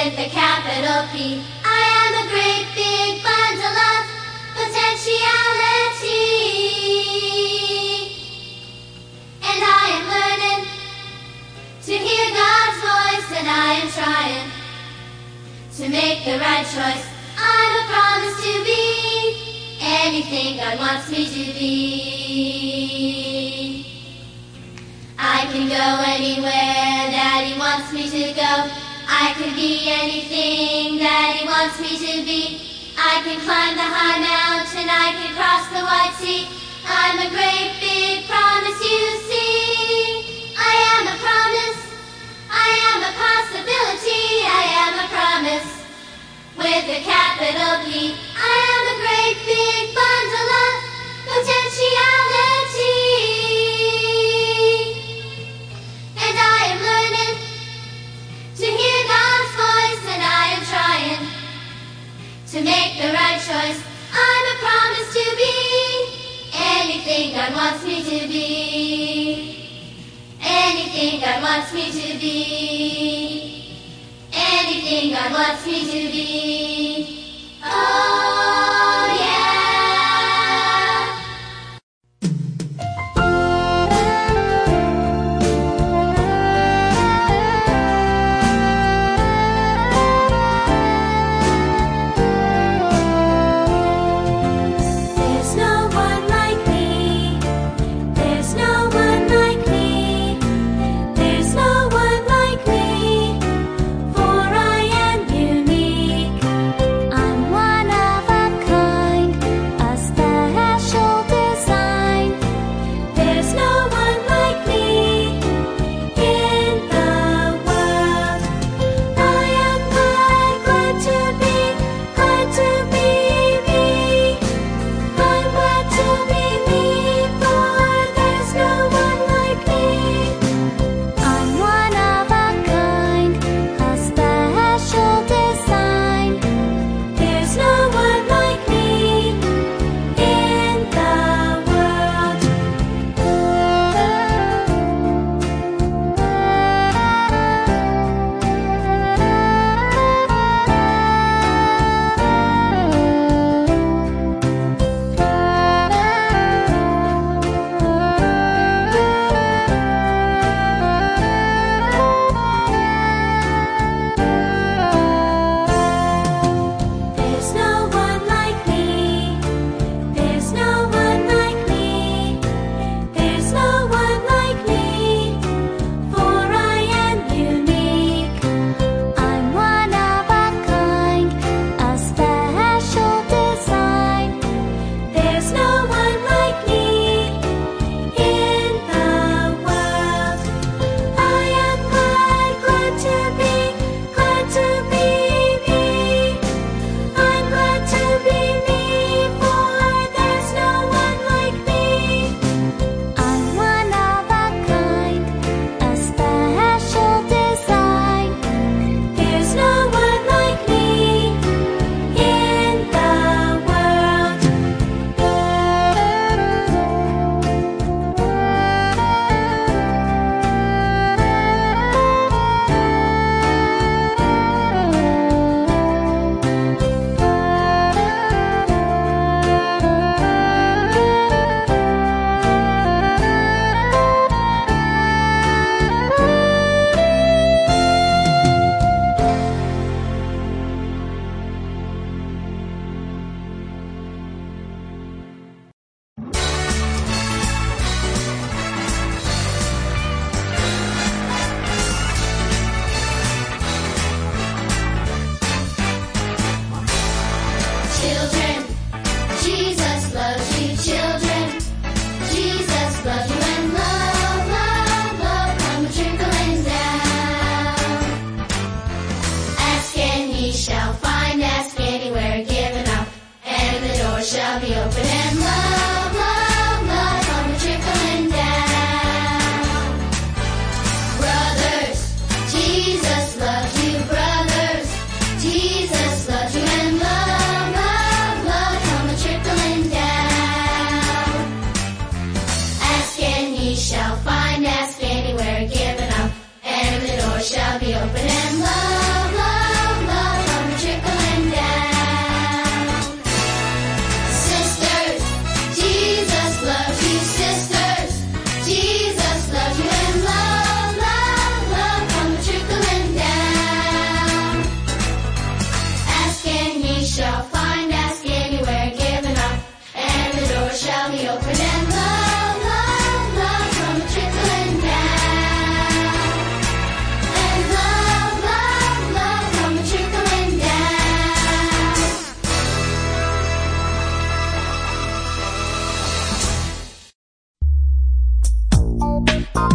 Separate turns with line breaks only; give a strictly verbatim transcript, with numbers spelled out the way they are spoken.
with a capital P. I am a great big bundle of potentiality, and I am learning to hear God's voice, and I am trying to make the right choice. I'm a promise to be anything God wants me to be. I can go anywhere that He wants me to go. I can be anything that He wants me to be. I can climb the high mountain, I can cross the wide sea. I'm a great big promise, you see. I am a promise, I am a possibility. I am a promise with a capital P. I am a great big bundle of potentiality, and I am learning to hear God's voice, and I am trying to make the right choice. I'm a promise to be anything God wants me to be. Anything God wants me to be. Anything God wants me to be. Oh yeah. There's no one like me. There's no one like me. There's no one like me. For I am unique. I'm one of a Bye.